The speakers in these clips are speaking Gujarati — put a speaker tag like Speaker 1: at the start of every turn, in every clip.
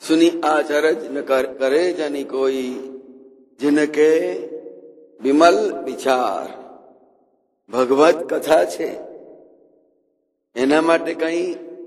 Speaker 1: सुनी आचरज न करे जनी कोई, जिनके विमल विचार। ભગવત કથા છે એના માટે કઈ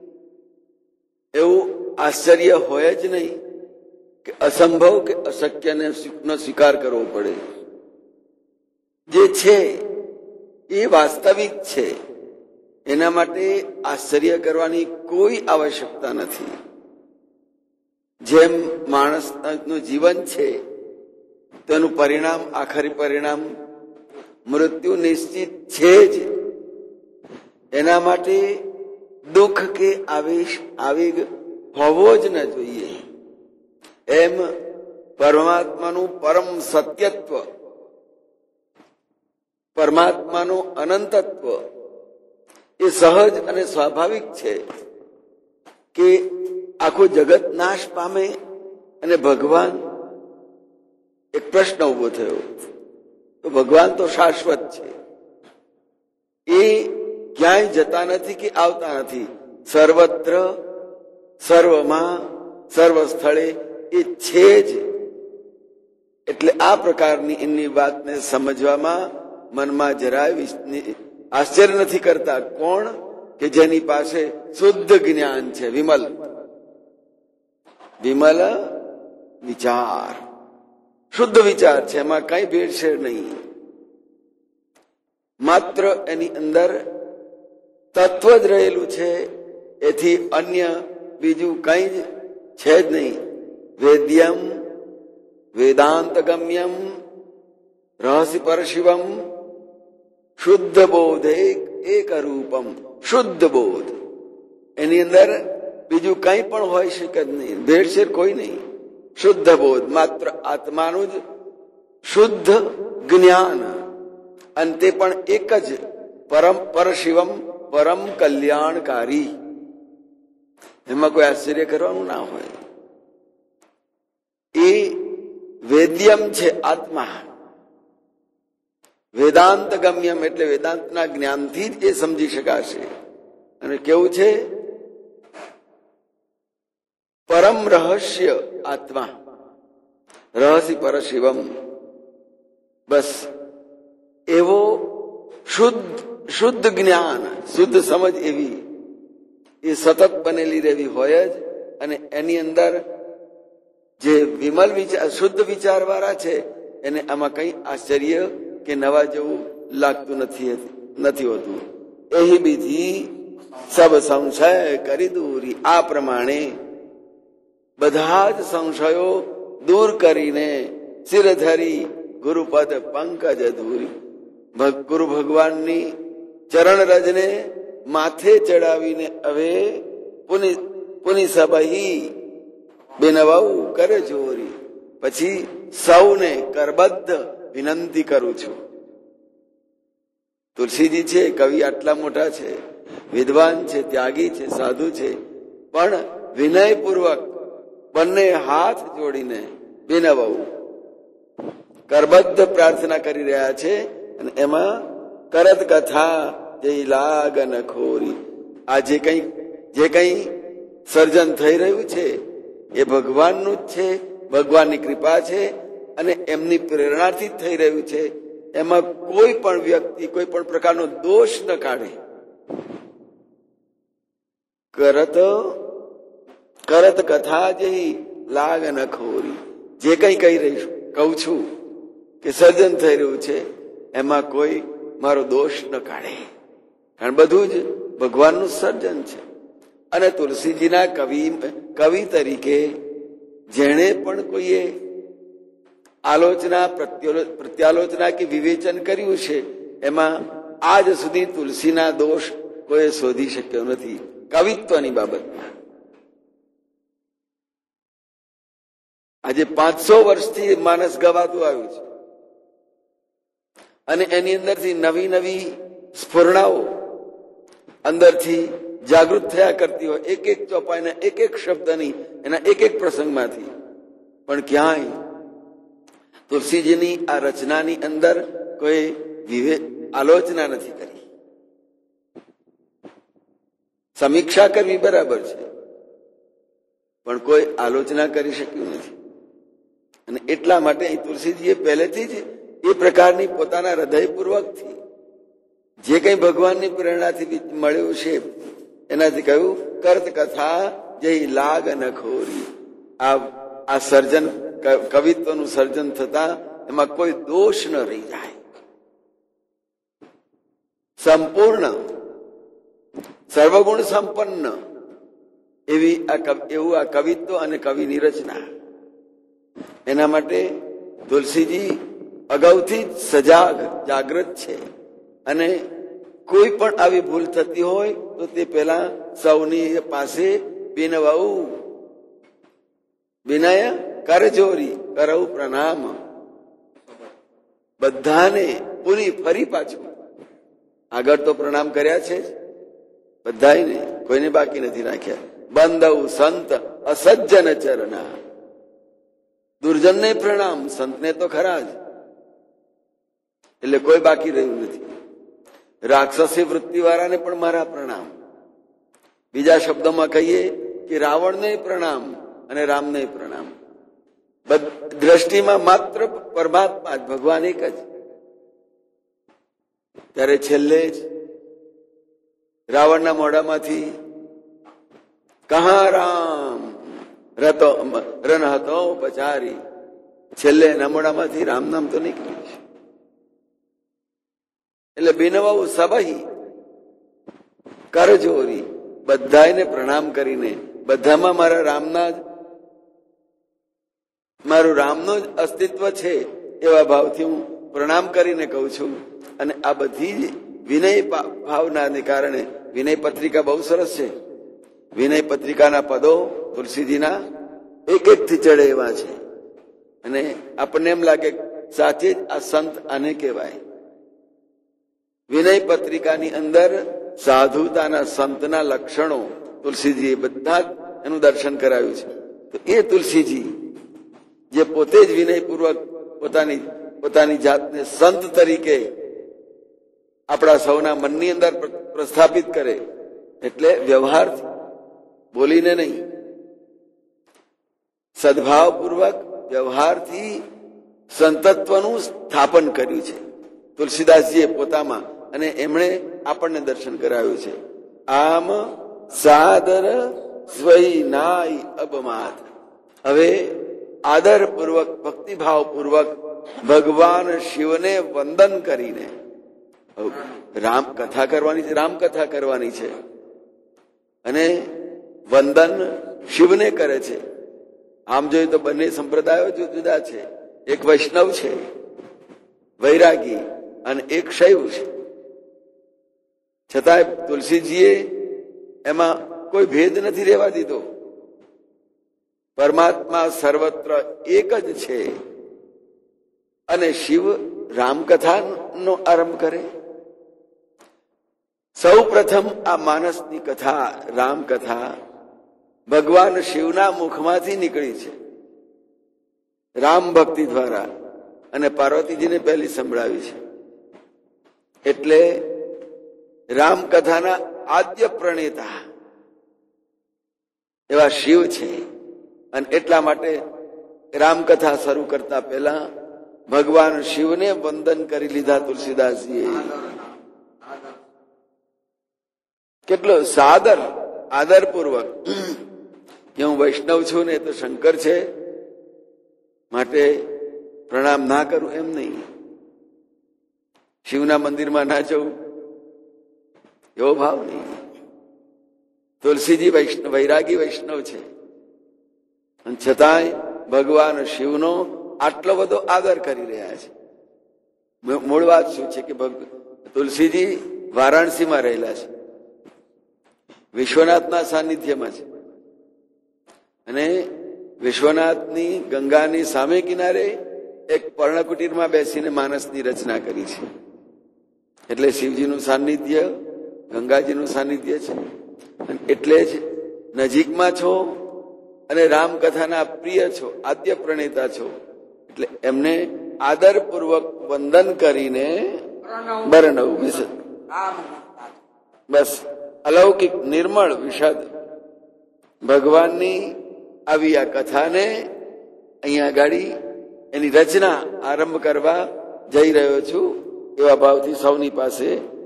Speaker 1: એવું આશ્ચર્ય હોય જ નહીં કે અસંભવ કે અશક્યને સ્વીકાર કરવો પડે. જે છે એ વાસ્તવિક છે, એના માટે આશ્ચર્ય કરવાની કોઈ આવશ્યકતા નથી. જેમ માણસનું જીવન છે તેનું પરિણામ, આખરી પરિણામ મૃત્યુ નિશ્ચિત છે જ. એના માટે દુઃખ કે આવેગ હોવો જ ન જોઈએ. એમ પરમાત્માનું પરમ સત્યત્વ, પરમાત્માનું અનંતત્વ એ સહજ અને સ્વાભાવિક છે કે આખું જગત નાશ પામે અને ભગવાન. એક પ્રશ્ન ઉભો થયો, તો ભગવાન તો શાશ્વત છે, એ ક્યાંય જતા નથી કે આવતા નથી. સર્વત્ર, સર્વમાં, સર્વ સ્થળે એ છે જ. એટલે આ પ્રકારની એમની વાતને સમજવામાં મનમાં જરાય આશ્ચર્ય નથી કરતા. કોણ? કે જેની પાસે શુદ્ધ જ્ઞાન છે, વિમલ વિમલ વિચાર, શુદ્ધ વિચાર છે, એમાં કઈ ભેળસેળ નહીં. માત્ર એની અંદર તત્વ જ રહેલું છે, એથી અન્ય બીજું કઈ જ છે જ નહીં. વેદ્યમ વેદાંત ગમ્યમ રહસ્ય પરશિવમ શુદ્ધ બોધ એક રૂપમ. શુદ્ધ બોધ, એની અંદર બીજું કઈ પણ હોય શકે જ નહીં, ભેળસેળ કોઈ નહીં. શુદ્ધ બોધ, માત્ર આત્માનું જ શુદ્ધ જ્ઞાન, અને તે પણ એક જ પરમ પરશિવમ, પરમ કલ્યાણકારી. એમાં કોઈ આશ્ચર્ય કરવાનું ના હોય. એ વેદ્યમ છે આત્મા. વેદાંત ગમ્યમ એટલે વેદાંતના જ્ઞાનથી જ એ સમજી શકાશે. અને કેવું છે? પરમ રહસ્ય આત્મા, રહસ્ય પરશિવમ. બસ એવો શુદ્ધ જ્ઞાન, શુદ્ધ સમજ એવી એ સતત બનેલી રહેવી હોય જ. અને એની અંદર જે વિમલ વિચાર, શુદ્ધ વિચાર વાળા છે, એને આમાં કઈ આશ્ચર્ય કે નવા જેવું લાગતું નથી હોતું. એહી વિધિ સબ સંશય કરી દૂરી. આ પ્રમાણે બધા જ સંશયો દૂર કરીને શિર ધરી ગુરુપદ પંકજ ધૂરી. ગુરુ ભગવાનની ચરણ રજને માથે ચડાવીને હવે પુનિ સબહી બેનવાઉ કરે જોરી. પછી સૌને કરબદ્ધ વિનંતી કરું છું. તુલસીજી છે, કવિ આટલા મોટા છે, વિદ્વાન છે, ત્યાગી છે, સાધુ છે, પણ વિનયપૂર્વક બંને હાથ જોડીને બેનવાઉ કરબદ્ધ પ્રાર્થના કરી રહ્યા છે. અને એમાં કરત કથા જય લાગન ખોરી. આ જે કઈ સર્જન થઈ રહ્યું છે એ ભગવાનનું જ છે, ભગવાનની કૃપા છે, અને એમની પ્રેરણાથી જ થઈ રહ્યું છે. એમાં કોઈ પણ વ્યક્તિ કોઈ પણ પ્રકારનો દોષ ન કાઢે. કરત કથા જય લાગન ખોરી. જે કઈ કહું છું કે સર્જન થઈ રહ્યું છે એમાં કોઈ મારો દોષ ન કાઢે, કારણ બધું જ ભગવાનનું સર્જન છે. અને તુલસીજીના કવિ તરીકે જેણે પણ કોઈએ આલોચના, પ્રત્યાલોચના કે વિવેચન કર્યું છે, એમાં આજ સુધી તુલસીના દોષ કોઈ શોધી શક્યો નથી કવિત્વની બાબતમાં. આજે 500 વર્ષથી માનસ ગવાતું આવ્યું છે, અને એની અંદરથી નવી નવી સ્ફુરણાઓ અંદરથી જાગૃત થયા કરતી હોય, એક એક ચોપાઈના એક એક શબ્દની, એના એક એક પ્રસંગમાંથી. પણ ક્યાંય તુલસીજીની આ રચનાની અંદર કોઈ આલોચના નથી કરી. સમીક્ષા કરવી બરાબર છે, પણ કોઈ આલોચના કરી શક્યું નથી. અને એટલા માટે તુલસીજીએ પહેલેથી જ એ પ્રકારની પોતાના હૃદયપૂર્વકથી જે કંઈ ભગવાનની પ્રેરણાથી મળ્યું છે એનાથી કહ્યું, કર્ત કથા જય લાગ નખોરી. આ સર્જન, કવિત્વનું સર્જન થતા એમાં કોઈ દોષ ન રહી જાય. સંપૂર્ણ સર્વગુણ સંપન્ન એવું આ કવિત્વ અને કવિની રચના. એના માટે તુલસીજી અગાઉથી જ સજાગ, જાગૃત છે. અને કોઈ પણ આવી ભૂલ થતી હોય તો તે પેલા સૌની પાસે વિનવાવું, વિનય કરજોરી, કરવું પ્રણામ. બધાને પૂરી ફરી પાછું આગળ તો પ્રણામ કર્યા છે બધાને, કોઈને બાકી નથી રાખ્યા. બંધવ સંત અસજ્જન ચરણા, દુર્જનને પ્રણામ, સંતને તો ખરા જ, એટલે કોઈ બાકી રહ્યું નથી. રાક્ષસી વૃત્તિવાળાને પણ મારા પ્રણામ. બીજા શબ્દોમાં કહીએ કે રાવણને પ્રણામ અને રામને પ્રણામ. દ્રષ્ટિમાં માત્ર પરમાત્મા જ, ભગવાન એક જ. ત્યારે છેલ્લે જ રાવણના મોઢામાંથી કહા રામ રન હતો પચારી, છેલ્લે એના મોઢામાંથી રામ નામ તો નીકળ્યું છે. એટલે બિનવાવું સબહી કરજોરી, બધાને પ્રણામ કરીને, બધામાં મારું રામનું જ અસ્તિત્વ છે એવા ભાવથી હું પ્રણામ કરીને કહું છું. અને આ બધી વિનય ભાવનાને કારણે વિનય પત્રિકા બહુ સરસ છે. વિનય પત્રિકાના પદો તુલસીજીના એક એકથી ચડે એવા છે. અને આપણને એમ લાગે સાચે જ આ સંત આને કહેવાય. વિનય પત્રિકાની અંદર સાધુતાના, સંતના લક્ષણો તુલસીજીએ બધા એનું દર્શન કરાવ્યું છે. તો એ તુલસીજી જે પોતે જ વિનયપૂર્વક પોતાની જાતને સંત તરીકે આપણા સૌના મનની અંદર પ્રસ્થાપિત કરે, એટલે વ્યવહારથી, બોલીને નહીં, સદભાવપૂર્વક વ્યવહારથી સંતત્વનું સ્થાપન કર્યું છે તુલસીદાસજીએ પોતામાં. અને એમણે આપણને દર્શન કરાવ્યું છે. આમ સાદર સ્વઈ નાય અબમાત. હવે આદરપૂર્વક, ભક્તિભાવપૂર્વક ભગવાન શિવને વંદન કરીને રામકથા કરવાની છે, રામકથા કરવાની છે. અને વંદન શિવને કરે છે. આમ જોઈએ તો બંને સંપ્રદાયો જુદા છે. એક વૈષ્ણવ છે, વૈરાગી, અને એક શૈવ છે. છતાંય તુલસીજીએ એમાં કોઈ ભેદ નથી રહેવા દીધો. પરમાત્મા સર્વત્ર એક જ છે. અને શિવ રામકથાનો આરંભ કરે. સૌ પ્રથમ આ માનસની કથા, રામકથા ભગવાન શિવના મુખમાંથી નીકળી છે, રામ ભક્તિ દ્વારા, અને પાર્વતીજીને પહેલી સંભળાવી છે. એટલે રામકથાના આદ્ય પ્રણેતા એવા શિવ છે. અને એટલા માટે રામકથા શરૂ કરતા પહેલા ભગવાન શિવને વંદન કરી લીધા તુલસીદાસજીએ. કેટલો સાદર, આદરપૂર્વક કે હું વૈષ્ણવ છું ને તો શંકર છે માટે પ્રણામ ના કરું એમ નહીં, શિવના મંદિરમાં ના જવું એવો ભાવ નહીં. તુલસીજી વૈરાગી વૈષ્ણવ છે, અને છતાંય ભગવાન શિવનો આટલો બધો આદર કરી રહ્યા છે. મૂળ વાત શું છે કે તુલસીજી વારાણસીમાં રહેલા છે, વિશ્વનાથના સાનિધ્યમાં છે. અને વિશ્વનાથની ગંગાની સામે કિનારે એક પર્ણકુટીરમાં બેસીને માનસની રચના કરી છે. એટલે શિવજીનું સાનિધ્ય, ગંગાજીનું સાનિધ્ય છે. એટલે જ નજીકમાં છો અને રામકથાના પ્રિય છો, આદ્ય પ્રણેતા છો. એટલે એમને આદરપૂર્વક વંદન કરીને બરણવું. બસ અલૌકિક નિર્મળ વિષદ ભગવાનની આવી આ કથાને અહીંયા ગાડી એની રચના આરંભ કરવા જઈ રહ્યો છું. એવા ભાવથી સૌની પાસે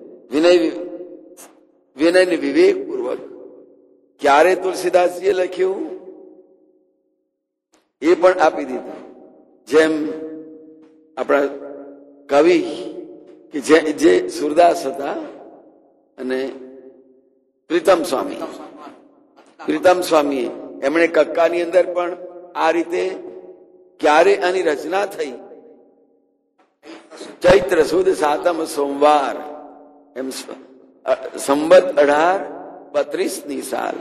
Speaker 1: વિનય વિવેક પૂર્વક ક્યારે તુલસીદાસજીએ લખ્યું એ પણ આપી દીધું. જેમ આપણા કવિ કે જે સુરદાસ હતા અને પ્રીતમ સ્વામી એમણે કક્કાની અંદર પણ આ રીતે ક્યારે આની રચના થઈ, ચૈત્ર સુદ સાતમ સોમવાર એમ સંવત 1832 સાલ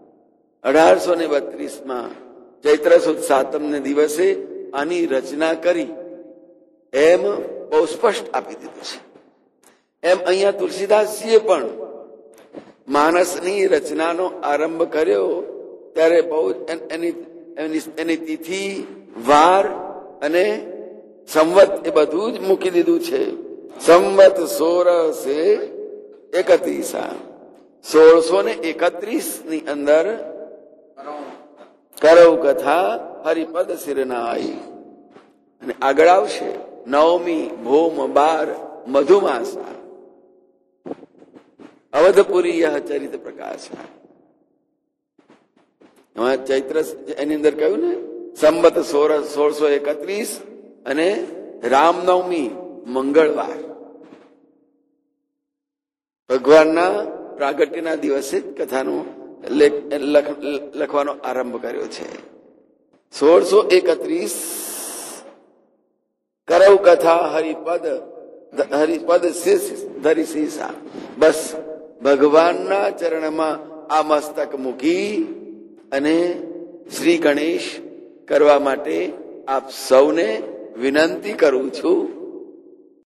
Speaker 1: 1832 ચૈત્ર સુદ સાતમ ને દિવસે આની રચના કરી એમ બહુ સ્પષ્ટ આપી દીધું છે. એમ અહીંયા તુલસીદાસજીએ પણ માનસની રચનાનો આરંભ કર્યો ત્યારે બહુ એની તિથિ, વાર અને સંવત એ બધું જ મૂકી દીધું છે. સંવત 1631 ની અંદર કરવ કથા હરિપદ સિરનાઈ અને આગળ આવશે નવમી ભૌમ 12 મધુમાસા અવધપુરી ચરિત પ્રકાશ. ચૈત્ર એની અંદર કહ્યું ને સંવત 1631 અને રામનવમી મંગળવાર ભગવાનના પ્રાગટ્યના દિવસે જ કથાનું લખવાનો આરંભ કર્યો છે. 1631 કરવ કથા હરિપદ ધરી સીસા. બસ ભગવાનના ચરણમાં આ મસ્તક મૂકી અને શ્રી ગણેશ કરવા માટે આપ સૌને વિનંતી કરું છું